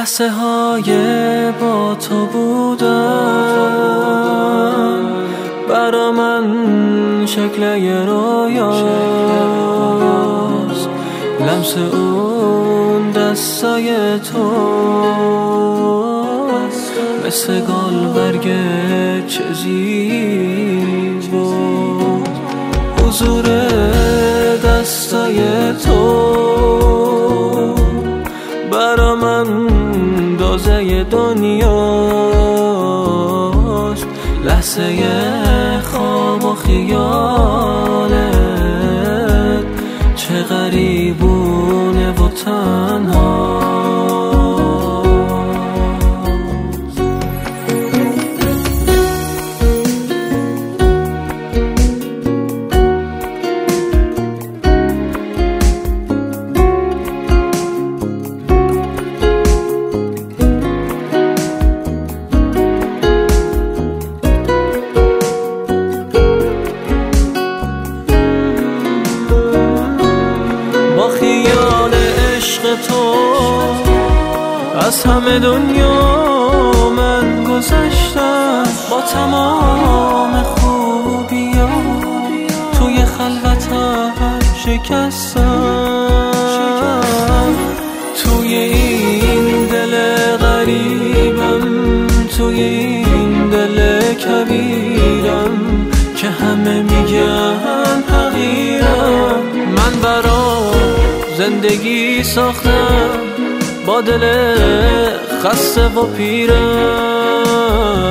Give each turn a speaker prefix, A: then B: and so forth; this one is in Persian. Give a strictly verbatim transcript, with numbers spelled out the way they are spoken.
A: لحظه های با تو بودن برا من شکل یه رویاست، لمس اون دستای تو مثل گل برگ چیزی بود. حضور دستای تو برا من دازه دنیاست، لحظه خواب و خیالت چه غریبونه و تنها. خیال عشق تو از همه دنیا من گذشتم، با تمام خوبیا توی خلوتم شکستم. توی این دل غریبم، توی این دل کبیرم که همه میگن حقیرم، من برا زندگی ساختم با دل خسته و پیرم.